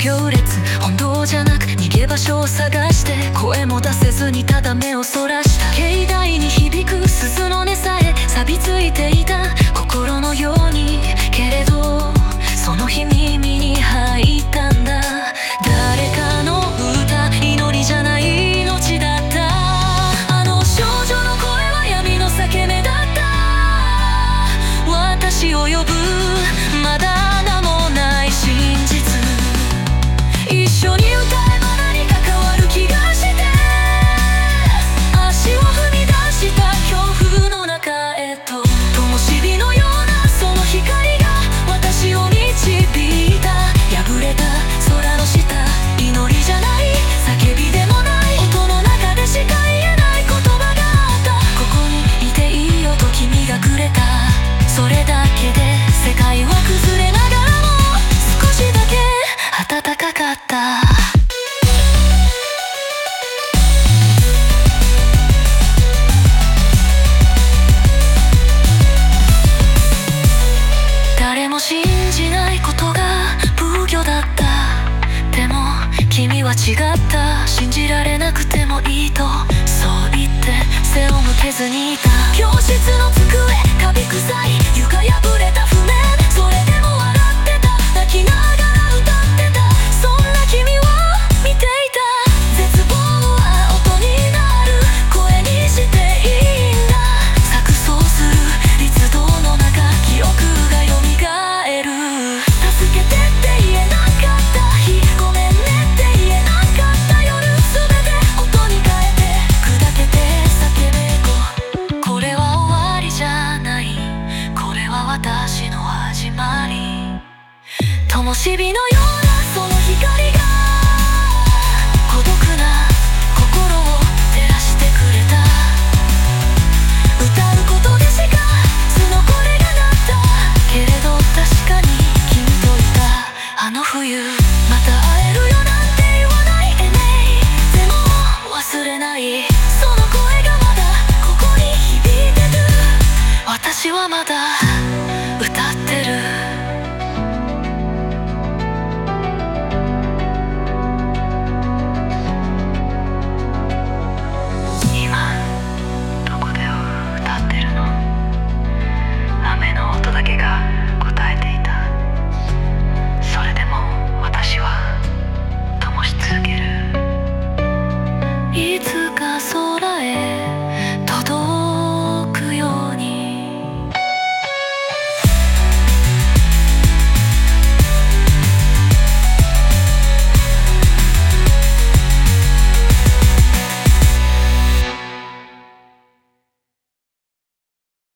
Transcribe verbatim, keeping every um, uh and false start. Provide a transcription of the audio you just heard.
行列、本当じゃなく逃げ場所を探して、声も出せずにただ目をそらした。境内に響く鈴の音さえ錆びついていた心のように、けれどその日耳に入ったんだ。誰かの歌、祈りじゃない命だった。あの少女の声は闇の裂け目だった。私を呼ぶまだ名もない真実、一緒に歌えば何か変わる気がして、足を踏み出した恐怖の中へと。灯火のようなその光が私を導いた。破れた空の下、祈りじゃない叫びでもない音の中でしか言えない言葉があった。ここにいていいよと君がくれた。それだけで世界は崩れながらも少しだけ暖かかった。誰も信じないことが仏教だった。でも君は違った。信じられなくてもいいとそう言って背を向けずにいた。教室の机カビ臭い床破れた譜面、それでも笑ってた。泣きながら歌ってた。そんな君を見ていた。絶望は音になる声にしていいんだ。錯綜する律動の中、記憶が蘇る。助けてって言えなかった日、ごめんねって言えなかった夜、すべて音に変えて砕けて叫べこ。これは終わりじゃない、これは私の始まり。灯火のようなその光が孤独な心を照らしてくれた。歌うことでしか素の声がなった。けれど確かに君といたあの冬、また会えるよなんて言わないでね。でも忘れない、その声がまだここに響いてる。私はまだ